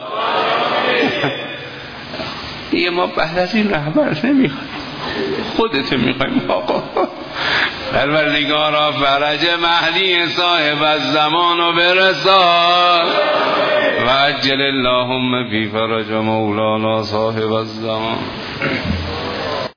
دیگه ما بعد از این رهبر نمیخوایم، خودت میخوایم آقا. پروردگارا فرج مهدی صاحب از زمان رو برسان و عجل اللهم فی فرج مولانا صاحب الزمان.